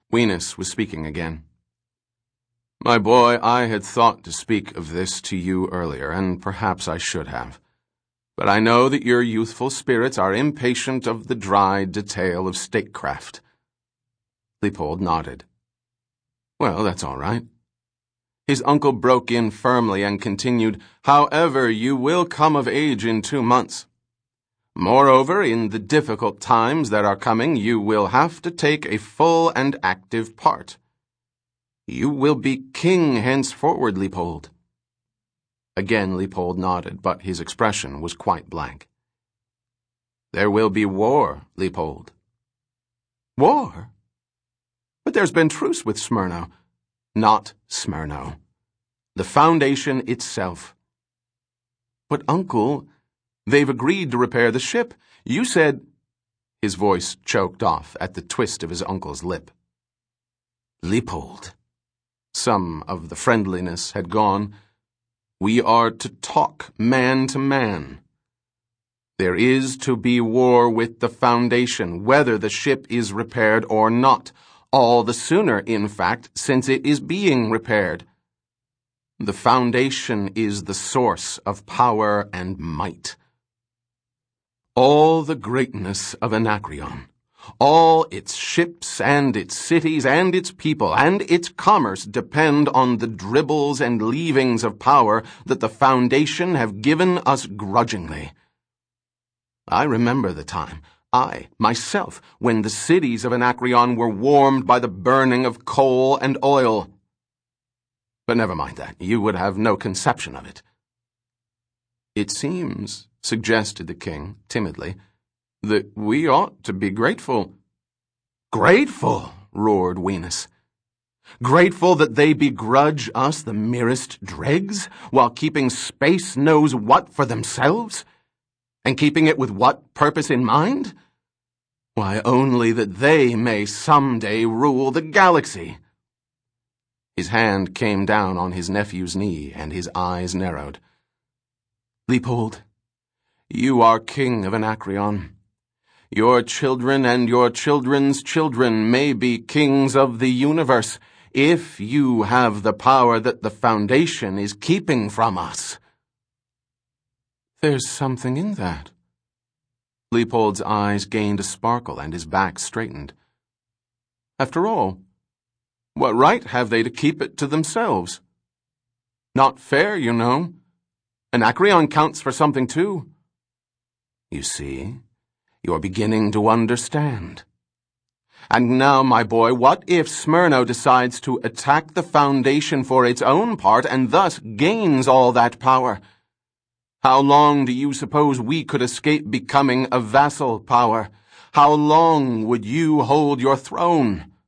Venus was speaking again. My boy, I had thought to speak of this to you earlier, and perhaps I should have. But I know that your youthful spirits are impatient of the dry detail of statecraft. Leopold nodded. Well, that's all right. His uncle broke in firmly and continued, However, you will come of age in 2 months. Moreover, in the difficult times that are coming, you will have to take a full and active part. You will be king henceforward, Leopold. Again Leopold nodded, but his expression was quite blank. There will be war, Leopold. War? But there's been truce with Smyrna. Not Smyrna. The Foundation itself. But, Uncle, they've agreed to repair the ship. You said... His voice choked off at the twist of his uncle's lip. Leopold. Some of the friendliness had gone. We are to talk man to man. There is to be war with the Foundation, whether the ship is repaired or not. All the sooner, in fact, since it is being repaired. The Foundation is the source of power and might. All the greatness of Anacreon, all its ships and its cities and its people and its commerce depend on the dribbles and leavings of power that the Foundation have given us grudgingly. I remember the time, I, myself, when the cities of Anacreon were warmed by the burning of coal and oil. But never mind that, you would have no conception of it. It seems, suggested the king, timidly, that we ought to be grateful. Grateful, roared Venus. Grateful that they begrudge us the merest dregs, while keeping space knows what for themselves? And keeping it with what purpose in mind? Why, only that they may someday rule the galaxy. His hand came down on his nephew's knee, and his eyes narrowed. Leopold, you are king of Anacreon. Your children and your children's children may be kings of the universe, if you have the power that the Foundation is keeping from us. There's something in that. Leopold's eyes gained a sparkle and his back straightened. After all, what right have they to keep it to themselves? Not fair, you know. Anacreon counts for something too. You see, you're beginning to understand. And now, my boy, what if Smyrna decides to attack the Foundation for its own part and thus gains all that power? How long do you suppose we could escape becoming a vassal power? How long would you hold your throne?